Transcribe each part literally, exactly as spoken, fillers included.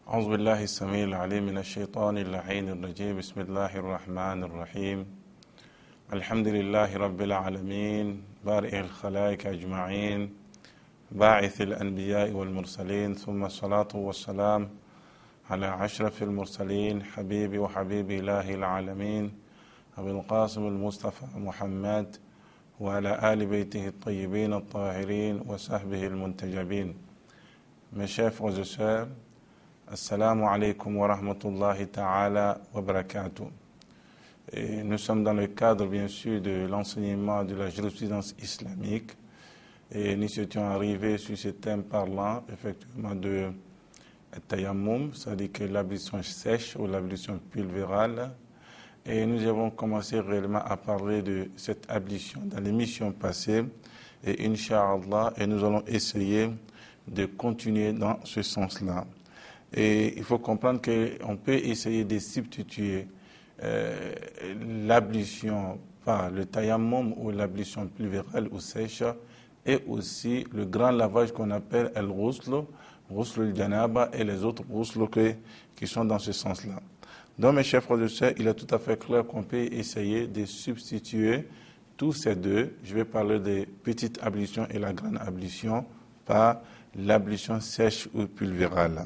أعوذ بالله السميع العليم من الشيطان اللعين الرجيم بسم الله الرحمن الرحيم الحمد لله رب العالمين بارئ الخلائق أجمعين باعث الأنبياء والمرسلين ثم الصلاة والسلام على أشرف المرسلين حبيبي وحبيب إله العالمين أبي القاسم المصطفى محمد وعلى آل بيته الطيبين الطاهرين وصحبه المنتجبين. Mes chers frères et sœurs, Assalamu alaikum wa rahmatullahi ta'ala wa barakatuh. Et nous sommes dans le cadre, bien sûr, de l'enseignement de la jurisprudence islamique. Et nous étions arrivés sur ce thème parlant, effectivement, de tayammum, c'est-à-dire que l'ablution sèche ou l'ablution pulvérale. Et nous avons commencé réellement à parler de cette ablution dans l'émission passée. Et Inch'Allah, et nous allons essayer de continuer dans ce sens-là. Et il faut comprendre qu'on peut essayer de substituer euh, l'ablution par le tayammum ou l'ablution pluvérale ou sèche et aussi le grand lavage qu'on appelle el ghusl, ghusl al-janaba et les autres ghusl qui sont dans ce sens-là. Donc mes chers frères et sœurs, il est tout à fait clair qu'on peut essayer de substituer tous ces deux. Je vais parler des petites ablutions et la grande ablution par l'ablution sèche ou pulvérale.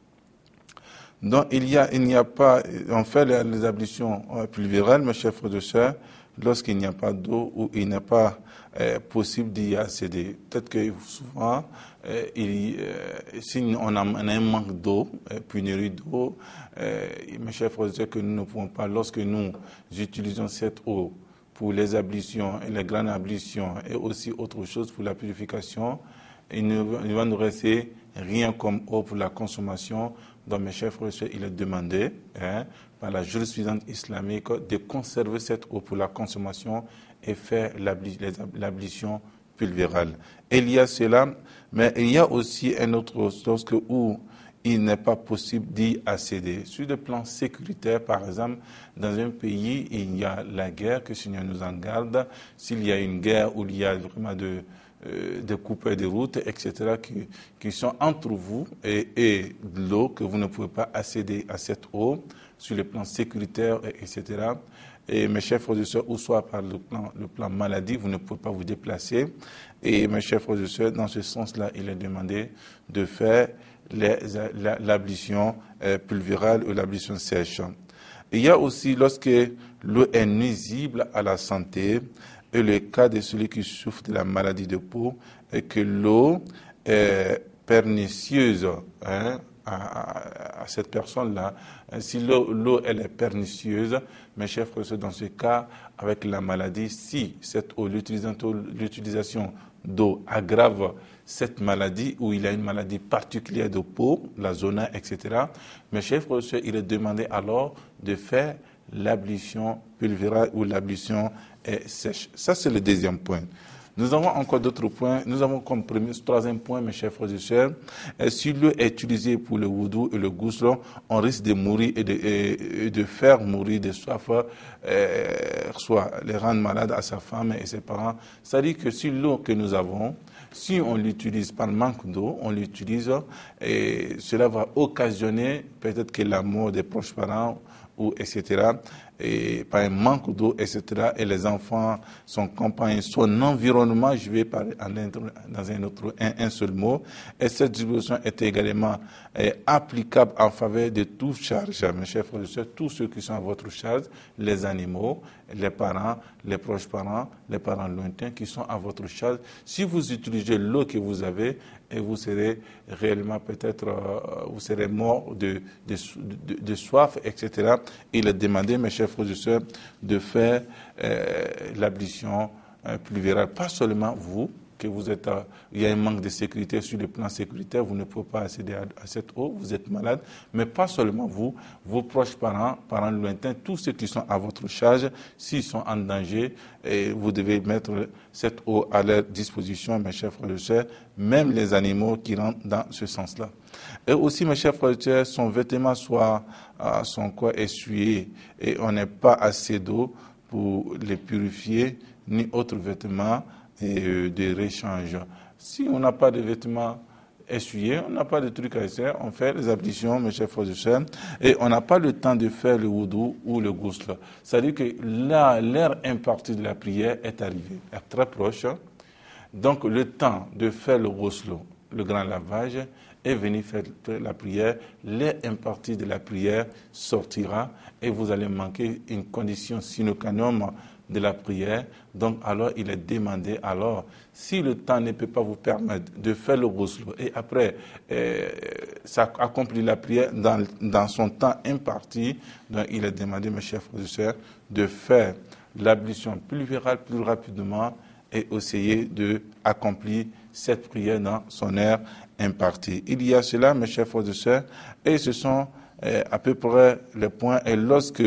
Donc, il y a, il n'y a pas, on fait les, les ablutions pulvérales, mes chers frères et sœurs, lorsqu'il n'y a pas d'eau ou il n'est pas euh, possible d'y accéder. Peut-être que souvent, euh, il, euh, si on a, on a un manque d'eau, euh, pénurie d'eau, euh, mes chers frères et sœurs, que nous ne pouvons pas, lorsque nous utilisons cette eau pour les ablutions et les grandes ablutions et aussi autre chose pour la purification, il ne il va nous rester rien comme eau pour la consommation. Donc, mes chers frères et sœurs, il est demandé hein, par la jurisprudence islamique de conserver cette eau pour la consommation et faire l'ablution pulvérale. Et il y a cela, mais il y a aussi une autre chose que, où il n'est pas possible d'y accéder. Sur le plan sécuritaire, par exemple, dans un pays, il y a la guerre, que le Seigneur nous en garde. S'il y a une guerre où il y a vraiment de... Euh, des coupeurs de route, et cetera, qui, qui sont entre vous et, et l'eau, que vous ne pouvez pas accéder à cette eau sur le plan sécuritaire, et cetera. Et mes chers frères et sœurs, ou soit par le plan, le plan maladie, vous ne pouvez pas vous déplacer. Et mes chers frères et sœurs, dans ce sens-là, il est demandé de faire l'ablution euh, pulvérale ou l'ablution sèche. Il y a aussi, lorsque l'eau est nuisible à la santé, et le cas de celui qui souffre de la maladie de peau, et que l'eau est pernicieuse hein, à, à, à cette personne-là. Si l'eau elle est pernicieuse, mes chers frères, dans ce cas, avec la maladie, si cette eau, l'utilisation d'eau aggrave cette maladie, où il y a une maladie particulière de peau, la zona, et cetera, mes chers frères, il est demandé alors de faire l'ablution pulvérale ou l'ablution est sèche. Ça, c'est le deuxième point. Nous avons encore d'autres points. Nous avons comme premier, troisième point, mes chers frères et sœurs, si l'eau est utilisée pour le wudu et le ghusl, on risque de mourir et de, et, et de faire mourir de soif, euh, soit les rendre malades à sa femme et ses parents. C'est-à-dire que si l'eau que nous avons, si on l'utilise par manque d'eau, on l'utilise et cela va occasionner peut-être que la mort des proches parents ou et cetera et par un manque d'eau, et cetera. Et les enfants, son compagnon, son environnement, je vais parler dans un autre, un, un seul mot. Et cette disposition est également est applicable en faveur de toute charge, mes chers frères et sœurs, tous ceux qui sont à votre charge, les animaux, les parents, les proches parents, les parents lointains qui sont à votre charge. Si vous utilisez l'eau que vous avez, et vous serez réellement peut-être, euh, vous serez mort de, de, de, de soif, et cetera. Il est demandé, mes chers frères et sœurs, de faire euh, l'ablution euh, pluvérale. Pas seulement vous, que vous êtes, euh, il y a un manque de sécurité sur le plan sécuritaire, vous ne pouvez pas accéder à, à cette eau, vous êtes malade, mais pas seulement vous, vos proches parents, parents lointains, tous ceux qui sont à votre charge, s'ils sont en danger, et vous devez mettre cette eau à leur disposition, mes chers frères et sœurs, même les animaux qui rentrent dans ce sens-là. Et aussi, mes chers frères et sœurs, son vêtement soit euh, son corps essuyé et on n'a pas assez d'eau pour les purifier, ni autres vêtements et, euh, de réchange. Si on n'a pas de vêtements essuyer, on n'a pas de trucs à essayer, on fait les ablutions, mes chers frères et sœurs, et on n'a pas le temps de faire le wudu ou le ghusl. C'est-à-dire que là, l'heure impartie de la prière est arrivée, est très proche. Donc le temps de faire le ghusl, le grand lavage, est venu faire la prière, l'heure impartie de la prière sortira et vous allez manquer une condition sine qua non de la prière. Donc alors il est demandé, alors si le temps ne peut pas vous permettre de faire le ghusl et après euh, ça accomplit la prière dans, dans son temps imparti, donc il est demandé, mes chers frères et sœurs, de faire l'ablution pluvérale plus rapidement et essayer d'accomplir cette prière dans son heure impartie. Il y a cela, mes chers frères et sœurs, et ce sont euh, à peu près les points. Et lorsque,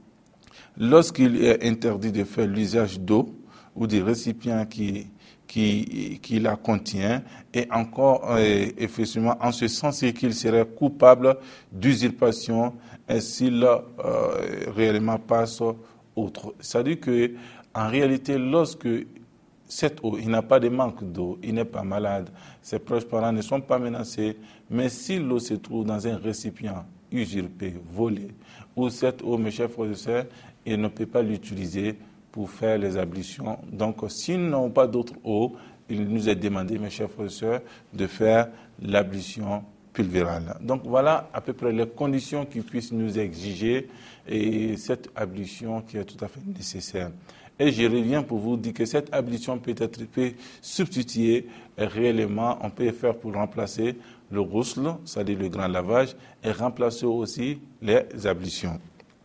lorsqu'il est interdit de faire l'usage d'eau ou des récipients qui, qui, qui la contient, et encore, euh, effectivement, en ce sens qu'il serait coupable d'usurpation et s'il euh, réellement passe autre. C'est-à-dire que, en réalité, lorsque cette eau, il n'a pas de manque d'eau, il n'est pas malade, ses proches parents ne sont pas menacés, mais si l'eau se trouve dans un récipient usurpé, volé, ou cette eau, mes chers frères et sœurs, il ne peut pas l'utiliser pour faire les ablutions. Donc, s'ils n'ont pas d'autre eau, il nous est demandé, mes chers frères et sœurs, de faire l'ablution pulvérale. Donc, voilà à peu près les conditions qui puissent nous exiger et cette ablution qui est tout à fait nécessaire. Et je reviens pour vous dire que cette ablution peut être peut substituer réellement, on peut faire pour remplacer le ghusl, c'est-à-dire le grand lavage, et remplacer aussi les ablutions.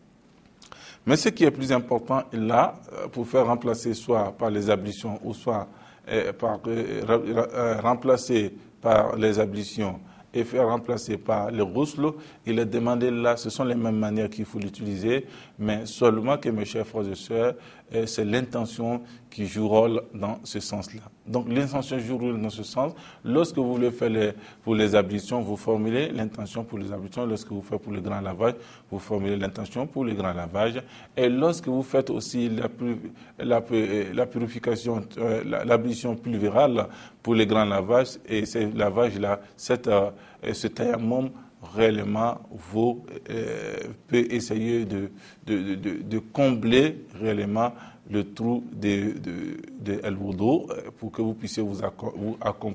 Mais ce qui est plus important là, pour faire remplacer soit par les ablutions ou soit euh, par, euh, remplacer par les ablutions et faire remplacer par le ghusl, il est demandé là, ce sont les mêmes manières qu'il faut l'utiliser, mais seulement que mes chers frères et sœurs, c'est l'intention qui joue rôle dans ce sens-là. Donc l'intention joue rôle dans ce sens. Lorsque vous voulez faire les, pour les ablutions, vous formulez l'intention pour les ablutions. Lorsque vous faites pour le grand lavage, vous formulez l'intention pour le grand lavage. Et lorsque vous faites aussi la, la, la purification, euh, l'ablution pulvérale pour le grand lavage, et ce lavage-là, cette, euh, ce tayammum, réellement, vous euh, peut essayer de, de, de, de combler réellement le trou de, de, de El Wudu pour que vous puissiez vous, vous,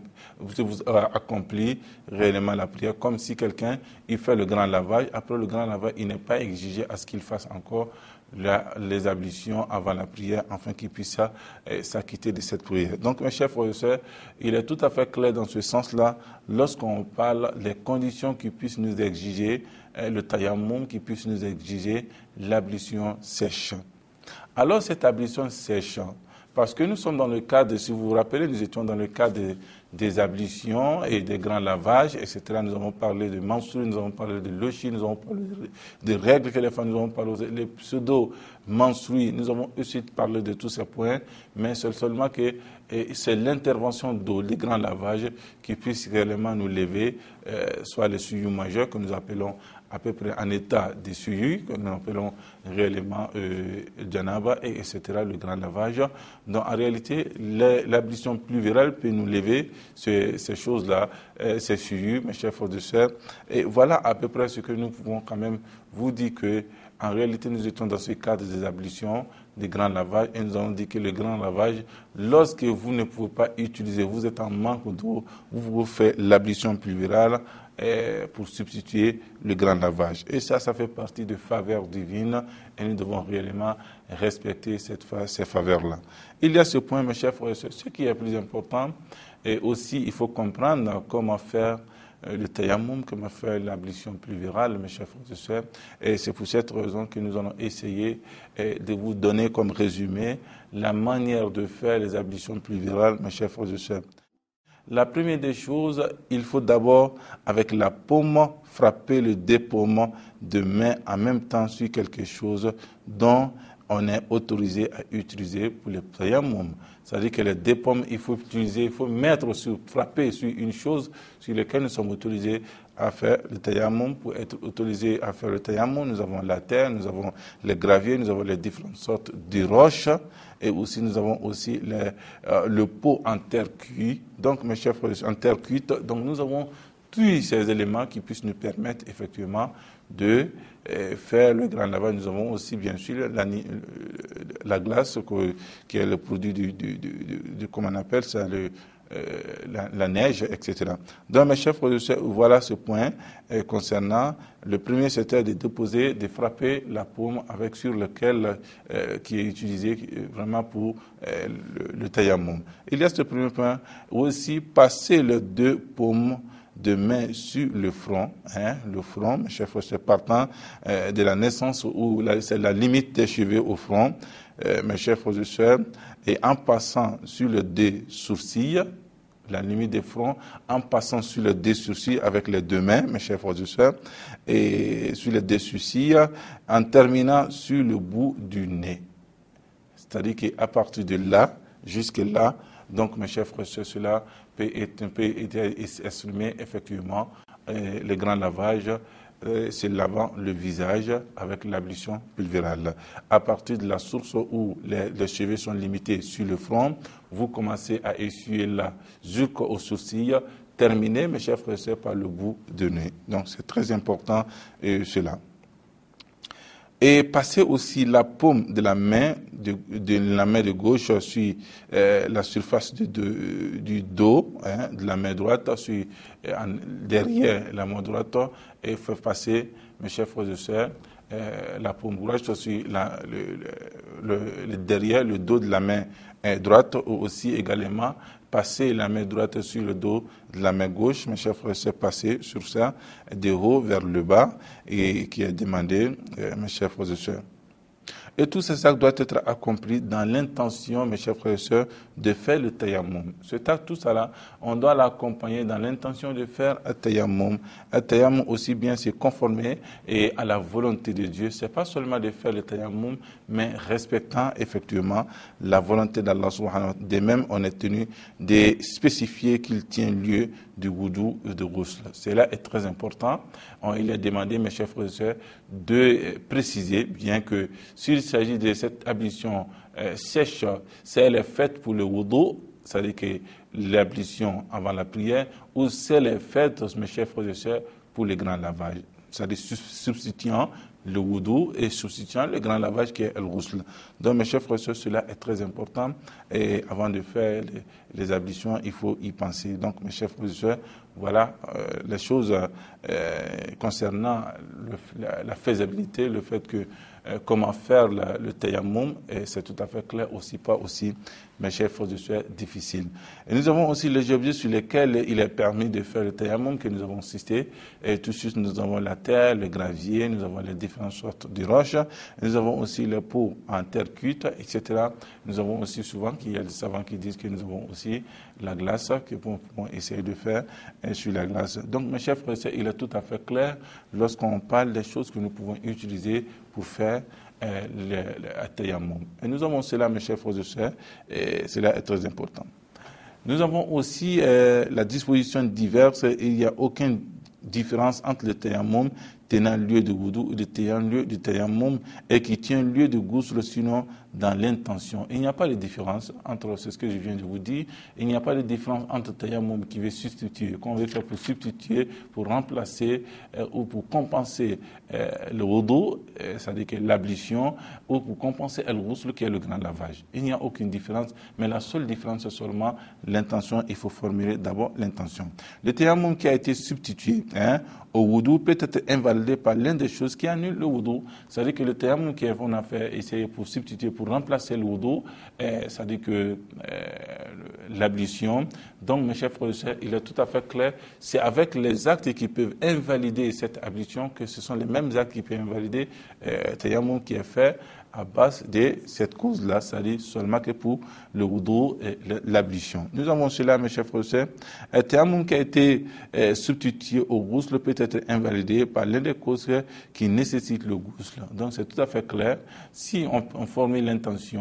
vous accomplir réellement la prière, comme si quelqu'un il fait le grand lavage. Après le grand lavage, il n'est pas exigé à ce qu'il fasse encore la, les ablutions avant la prière, afin qu'il puisse euh, s'acquitter de cette prière. Donc, mes chers frères et sœurs, il est tout à fait clair dans ce sens-là, lorsqu'on parle des conditions qui puissent nous exiger, euh, le tayammum qui puisse nous exiger l'ablution sèche. Alors, cette ablution sèche, parce que nous sommes dans le cadre, si vous vous rappelez, nous étions dans le cadre de, des ablutions et des grands lavages, et cetera. Nous avons parlé de menstrues, nous avons parlé de lochi, nous avons parlé de, de règles que les femmes, nous avons parlé des pseudo-menstrues, nous avons aussi parlé de tous ces points, mais c'est seulement que c'est l'intervention d'eau, les grands lavages, qui puissent réellement nous lever, euh, soit les souillures majeurs que nous appelons à peu près en état de souillure, que nous appelons réellement euh, janaba, et etc., le grand lavage. Donc en réalité, l'ablution pluvérale peut nous lever ces, ces choses-là, euh, ces souillures, mes chers frères et sœurs. Et voilà à peu près ce que nous pouvons quand même vous dire que, en réalité, nous étions dans ce cadre des ablutions, des grands lavages, et nous avons dit que le grand lavage, lorsque vous ne pouvez pas utiliser, vous êtes en manque d'eau, vous vous faites l'ablution pluvérale pour substituer le grand lavage. Et ça, ça fait partie de faveurs divines, et nous devons réellement respecter cette, ces faveurs-là. Il y a ce point, mes chers frères et sœurs, ce qui est plus important, et aussi il faut comprendre comment faire le tayammum, comment faire l'ablution pluvérale, mes chers frères et sœurs. Et c'est pour cette raison que nous allons essayer de vous donner comme résumé la manière de faire les ablutions pluvérales, mes chers frères et sœurs. La première des choses, il faut d'abord, avec la paume, frapper le dépaulement de main en même temps sur quelque chose dont on est autorisé à utiliser pour le tayammum. C'est-à-dire que les dépaumes, il faut utiliser, il faut mettre sur, frapper sur une chose sur laquelle nous sommes autorisés à faire le tayammum. Pour être autorisé à faire le tayammum, nous avons la terre, nous avons les graviers, nous avons les différentes sortes de roches et aussi nous avons aussi les, euh, le pot en terre cuite. Donc, mes chers frères, en terre cuite. Donc, nous avons tous ces éléments qui puissent nous permettre effectivement de euh, faire le grand lavage. Nous avons aussi, bien sûr, la, la glace que, qui est le produit du, du, du, du, du comment on appelle ça, le, euh, la, la neige, et cetera. Donc, mes chers frères et sœurs, voilà ce point euh, concernant le premier, c'était de déposer, de frapper la paume avec sur lequel euh, qui est utilisé vraiment pour euh, le, le tayammum. Il y a ce premier point aussi passer les deux paumes de main sur le front, hein, le front, mes chers frères, partant euh, de la naissance où la, c'est la limite des cheveux au front, euh, mes chers frères et sœurs, et en passant sur le deux sourcils, la limite des fronts, en passant sur le deux sourcils avec les deux mains, mes chers frères et sœurs, et sur les deux sourcils, en terminant sur le bout du nez. C'est-à-dire qu'à partir de là, jusque là, donc mes chers frères et sœurs, cela peut être, peut être exprimé effectivement euh, le grand lavage, euh, c'est lavant le visage avec l'ablution pulvérale. À partir de la source où les, les cheveux sont limités sur le front, vous commencez à essuyer là jusqu'aux sourcils, terminez mes chers frères et sœurs par le bout de nez. Donc c'est très important euh, cela. Et passer aussi la paume de la main de, de la main de gauche sur euh, la surface de, de, du dos, hein, de la main droite, sur, euh, en, derrière la main droite, et faire passer, mes chers frères et sœurs, euh, la paume gauche sur la, le, le, le, derrière le dos de la main euh, droite, ou aussi également passer la main droite sur le dos de la main gauche, mes chers frères et sœurs, passer sur ça de haut vers le bas et qui est demandé, euh, mes chers frères et sœurs. Et tous ces actes doivent être accomplis dans l'intention, mes chers frères et sœurs, de faire le tayammum. Cet acte, tout ça là, on doit l'accompagner dans l'intention de faire un tayammum. Un tayammum aussi bien se conformer et à la volonté de Dieu. C'est pas seulement de faire le tayammum, mais respectant effectivement la volonté d'Allah subhanahu wa ta'ala. De même, on est tenu de spécifier qu'il tient lieu du wudu et de ghusl. Cela est très important. On, il est demandé, mes chers frères et sœurs, de préciser, bien que s'il s'agit de cette ablution euh, sèche, si elle est faite pour le wudu, c'est-à-dire que l'ablution avant la prière, ou si elle est faite, mes chers frères et sœurs, pour le grand lavage, c'est-à-dire substituant le wudu et substituant le grand lavage qui est le ghusl. Donc, mes chers frères et sœurs, cela est très important. Et avant de faire les, les ablutions, il faut y penser. Donc, mes chers frères et sœurs, voilà euh, les choses euh, concernant le, la, la faisabilité, le fait que euh, comment faire la, le tayammum, et c'est tout à fait clair aussi, pas aussi, mes chers frères et sœurs, difficile. Et nous avons aussi les objets sur lesquels il est permis de faire le tayammum que nous avons cité. Et tout de suite, nous avons la terre, le gravier, nous avons les différentes sortes de roches, nous avons aussi les pots en terre cuite, et cetera. Nous avons aussi souvent, qu'il y a des savants qui disent que nous avons aussi la glace, que nous pouvons essayer de faire sur la glace. Donc, mes chers frères et sœurs, il est tout à fait clair lorsqu'on parle des choses que nous pouvons utiliser pour faire euh, le, le tayammum. Et nous avons cela, mes chers frères et sœurs, et cela est très important. Nous avons aussi euh, la disposition diverse, et il n'y a aucune différence entre le tayammum tenant lieu de wudu et le tenant lieu du tayammum et qui tient lieu de ghusl, sinon dans l'intention. Il n'y a pas de différence entre, c'est ce que je viens de vous dire, il n'y a pas de différence entre tayammum qui veut substituer, qu'on veut faire pour substituer, pour remplacer euh, ou pour compenser euh, le wudu, euh, c'est-à-dire que l'ablution, ou pour compenser le ghusl qui est le grand lavage. Il n'y a aucune différence, mais la seule différence c'est seulement l'intention. Il faut formuler d'abord l'intention. Le tayammum qui a été substitué hein, au wudu peut être invalidé par l'une des choses qui annule le wudu. C'est-à-dire que le tayammum qu'on a fait essayer pour substituer, pour remplacer le wudu, eh, c'est-à-dire que euh, l'ablution. Donc, mes chers frères et sœurs, il est tout à fait clair, c'est avec les actes qui peuvent invalider cette ablution que ce sont les mêmes actes qui peuvent invalider euh, le tayammum qui est fait à base de cette cause-là, c'est-à-dire seulement que pour le wudu et l'ablution. Nous avons cela, mes chers frères et sœurs. Un tayammum qui a été euh, substitué au ghusl peut être invalidé par l'une des causes qui nécessitent le ghusl. Donc c'est tout à fait clair. Si on, on formule l'intention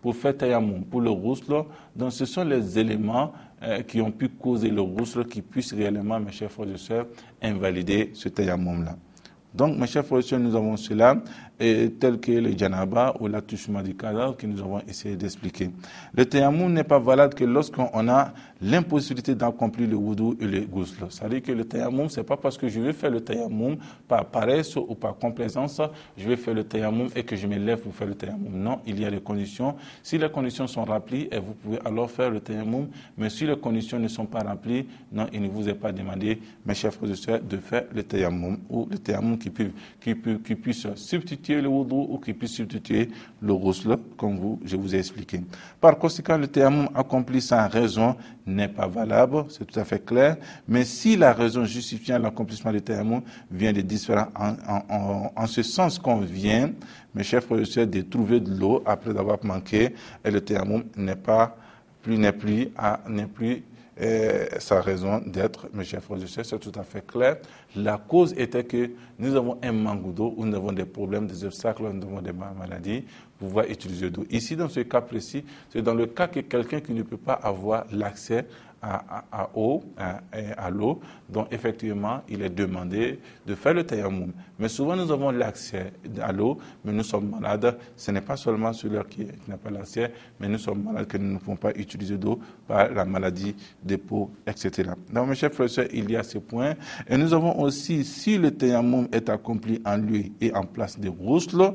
pour faire tayammum, pour le ghusl. Donc ce sont les éléments euh, qui ont pu causer le ghusl qui puissent réellement, mes chers frères et sœurs, invalider ce tayammum-là. Donc, mes chers frères et sœurs, nous avons cela, et tel que le janaba ou l'attouchement du cadavre que nous avons essayé d'expliquer. Le tayammum n'est pas valable que lorsqu'on a l'impossibilité d'accomplir le wudu et le ghusl. C'est-à-dire que le tayammum, c'est pas parce que je vais faire le tayammum par paresse ou par complaisance, je vais faire le tayammum et que je me lève pour faire le tayammum. Non, il y a des conditions. Si les conditions sont remplies, et vous pouvez alors faire le tayammum, mais si les conditions ne sont pas remplies, non, il ne vous est pas demandé, mes chers frères et sœurs, de faire le tayammum ou le tayammum qui, peut, qui, peut, qui puisse substituer le wudu ou qui puisse substituer le ghusl, comme vous, je vous ai expliqué. Par conséquent, le tayammum accompli sans raison n'est pas valable, c'est tout à fait clair, mais si la raison justifiant l'accomplissement du tayammum vient de différents, en, en, en, en ce sens qu'on vient, mes chers frères et sœurs, de trouver de l'eau après avoir manqué, et le tayammum n'est pas plus, n'est plus, à, n'est plus euh, sa raison d'être, mes chers frères et sœurs, c'est tout à fait clair. La cause était que nous avons un manque d'eau, ou nous avons des problèmes, des obstacles, nous avons des maladies, pour pouvoir utiliser d'eau. Ici, dans ce cas précis, c'est dans le cas que quelqu'un qui ne peut pas avoir l'accès à, à, à eau, à, à l'eau, donc effectivement, il est demandé de faire le tayammum. Mais souvent, nous avons l'accès à l'eau, mais nous sommes malades. Ce n'est pas seulement celui qui, qui n'a pas l'accès, mais nous sommes malades que nous ne pouvons pas utiliser d'eau par la maladie des peaux, et cetera. Donc, mes chers frères et sœurs, il y a ces points. Et nous avons aussi, si le tayammum est accompli en lieu et en place de ghusl,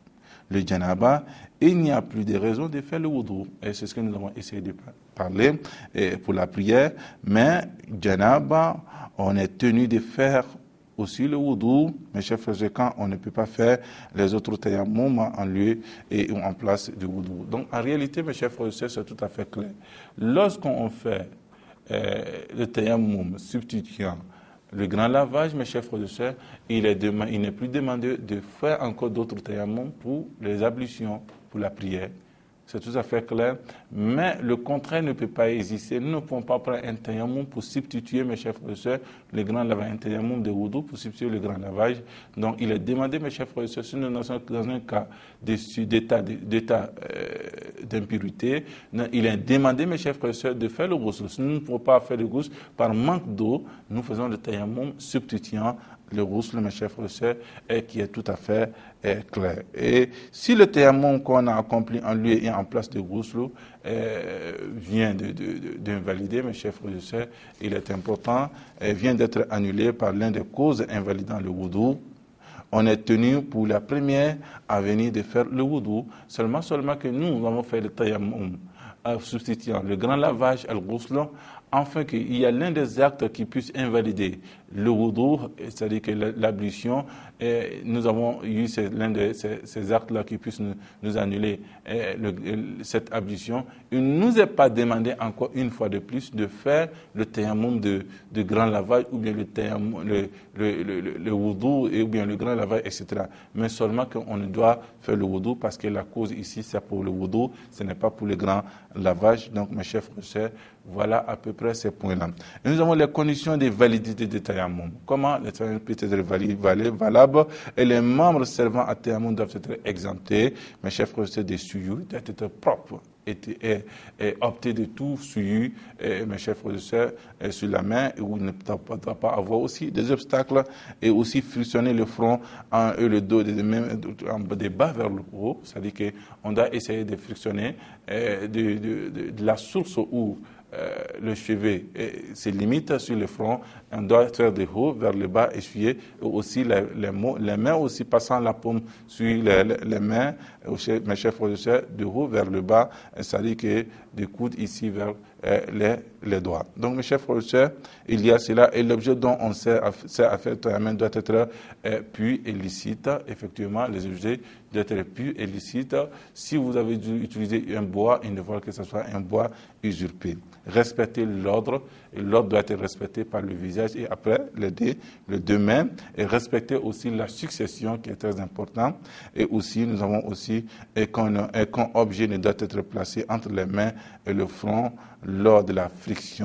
le janaba, il n'y a plus de raison de faire le wudu. Et c'est ce que nous avons essayé de parler pour la prière. Mais janaba, on est tenu de faire aussi le wudu, mes chers frères, quand on ne peut pas faire les autres tayammum en lieu et en place du wudu. Donc en réalité, mes chers frères, c'est tout à fait clair. Lorsqu'on fait euh, le tayammum substituant le grand lavage, mes chers frères et sœurs, il est dema- il n'est plus demandé de faire encore d'autres tayammum pour les ablutions, pour la prière. C'est tout à fait clair. Mais le contraire ne peut pas exister. Nous ne pouvons pas prendre un tayammum pour substituer, mes chers frères et sœurs, le grand lavage, un tayammum de wudu pour substituer le grand lavage. Donc, il est demandé, mes chers frères et sœurs, si nous sommes dans un cas d'état, d'état euh, d'impurité, il est demandé, mes chers frères et sœurs, de faire le ghusl. Si nous ne pouvons pas faire le ghusl par manque d'eau, nous faisons le tayammum substituant le ghusl, mes chers frères et sœurs, et qui est tout à fait est clair. Et si le tayammum qu'on a accompli en lieu et en place de ghusl euh, vient de, de, de, d'invalider, mes chers frères et sœurs, il est important, et vient d'être annulé par l'un des causes invalidant le wudu, on est tenu pour la première à venir de faire le wudu, seulement, seulement que nous, nous avons fait le tayammum en substituant le grand lavage al ghusl, enfin qu'il y a l'un des actes qui puisse invalider le wudu, c'est-à-dire que l'ablution, et nous avons eu l'un de ces, ces actes-là qui puissent nous, nous annuler et le, cette ablution. Il ne nous est pas demandé encore une fois de plus de faire le tayammum de, de grand lavage ou bien le tayammum, le, le, le, le, le wudu et ou bien le grand lavage, et cetera. Mais seulement qu'on doit faire le wudu parce que la cause ici c'est pour le wudu, ce n'est pas pour le grand lavage. Donc mes chers frères et sœurs, voilà à peu près ces points-là. Et nous avons les conditions de validité du tayammum. Comment le tayammum peut être valable et les membres servant à tayammum doivent être exemptés. Mes chers frères et sœurs, des souillures doivent être propres et, et, et opter de tout souillure, mes chers frères et sœurs, sur la main, où il ne doit pas, doit pas avoir aussi des obstacles et aussi frictionner le front en, et le dos de, de, de bas vers le haut. C'est-à-dire qu'on doit essayer de frictionner euh, de, de, de, de la source où Euh, le cheveu se limite sur le front, on doit faire de haut vers le bas, essuyer, et aussi les, les, les mains aussi passant la paume sur les, les, les mains, mes chers frères et sœurs, de haut vers le bas, c'est-à-dire que du coude ici vers euh, les, les doigts. Donc mes chers frères et sœurs, il y a cela, et l'objet dont on sert à, sert à faire tayammum doit être euh, pur et licite. Effectivement, les objets doivent être purs et licites. Si vous avez dû utiliser un bois, il ne faut que ce soit un bois usurpé. Respecter l'ordre, et l'ordre doit être respecté par le visage et après les deux, les deux mains, et respecter aussi la succession qui est très importante. Et aussi, nous avons aussi qu'un qu'un objet ne doit être placé entre les mains et le front lors de la friction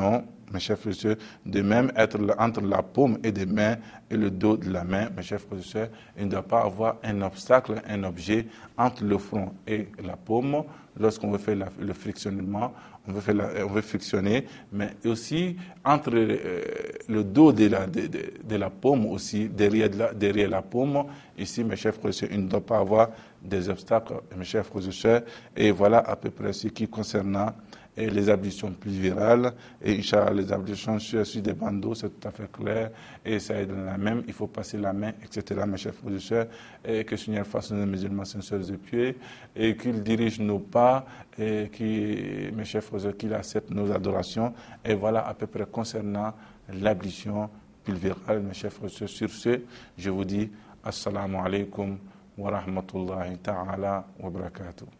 mes chers frères et sœurs, de même être entre la paume et des mains et le dos de la main, mes chers frères et sœurs, il ne doit pas avoir un obstacle, un objet entre le front et la paume. Lorsqu'on veut faire la, le frictionnement, on veut, faire la, on veut frictionner, mais aussi entre euh, le dos de la, de, de, de la paume aussi, derrière la, derrière la paume. Ici, mes chers frères et sœurs, il ne doit pas avoir des obstacles, mes chers frères et sœurs. Et voilà à peu près ce qui concerne et les ablutions pluvérales. Et Inch'Allah, les ablutions sur, sur des bandeaux, c'est tout à fait clair. Et ça aide la même, il faut passer la main, et cetera, mes chers frères et sœurs. Et que le Seigneur fasse nos musulmans sincères et pieux. Et qu'il dirige nos pas, et qui, mes chers frères et sœurs, qu'il accepte nos adorations. Et voilà à peu près concernant l'ablution pluvérale, mes chers frères et sœurs. Sur ce, je vous dis, assalamu alaikum wa rahmatullahi ta'ala wa barakatuh.